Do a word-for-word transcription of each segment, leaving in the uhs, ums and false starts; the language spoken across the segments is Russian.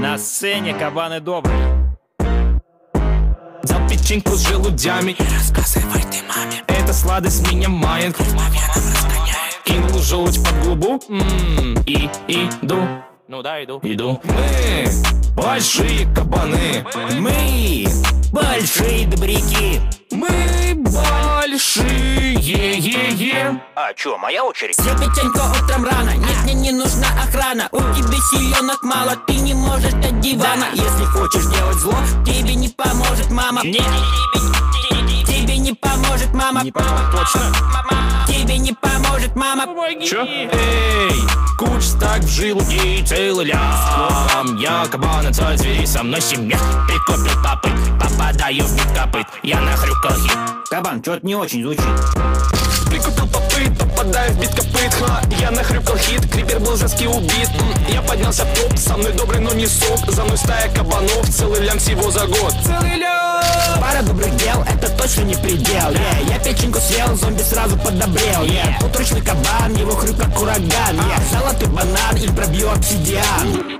На сцене кабаны добрые. Взял печеньку с желудями и рассказывай ты маме. Эта сладость меня мает, кровь по венам разгоняет. Кинул желудь под губу, м-м, и иду. Ну да, иду. Иду. Мы большие кабаны. Мы большие добряки. Мы большие, е-е. А чё, моя очередь? Съел печеньку утром рано. Нет, мне не нужна охрана. У тебя силёнок мало, ты не можешь от дивана. Если хочешь делать зло, тебе не поможет мама. Не, Тебе не поможет мама. не поможет точно. Тебе не поможет мама. Чё? Эй, куч так в желуде и целый лям. Я кабан, отца звери, со мной семья. Прикопил копыт, попадаю в бит копыт. Я нахрюкал хит. Кабан, что-то не очень звучит. Прикупил попыт, попадаю в бит копыт. Ха, я нахрюкал хит, крипер был жестко убит. М, Я поднялся в топ, со мной добрый, но не сок. За мной стая кабанов, целый лям всего за год. Целый лям! Пара добрых дел, это точно не предел. yeah. Я печеньку съел, зомби сразу подобрел. yeah. Утрачный кабан, его хрюк как ураган. yeah. Золотой банан и пробью обсидиан.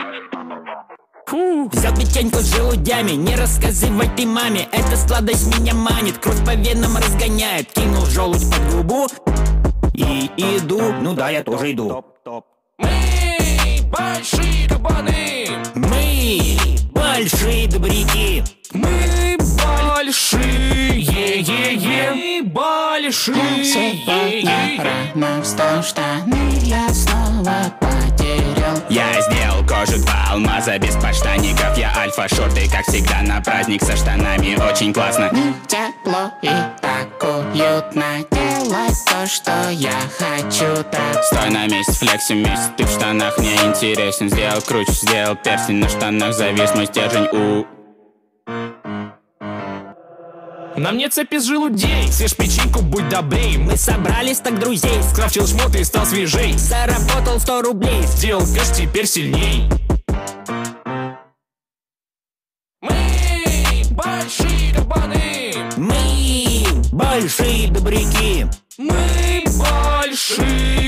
Фу. Взял печеньку с желудями, не рассказывай ты маме. Эта сладость меня манит, кровь по венам разгоняет. Кинул желудь под губу и иду. Ну да, я тоже иду. Топ, топ. Мы большие кабаны. Мы большие добряки. Мы большие, е-е-е. Мы большие, Сегодня е-е-е. рано встал, штаны я снова потерял. Я сделал кожу два алмаза без подштанников. Я альфа-шорты, как всегда, на праздник со штанами. Очень классно. Мне тепло и так уютно делать то, что я хочу так. Стой на месте, флекси вместе. Ты в штанах мне интересен. Сделал круче, сделал перстень. На штанах завис мой стержень. У На мне цепи с желудей. Съешь печеньку, будь добрей. Мы Мы собрались так друзей. скрафтил шмоты и стал свежей. Заработал сто рублей. Сделал кэш, теперь сильней. Мы большие кабаны. Мы большие добряки. Мы большие,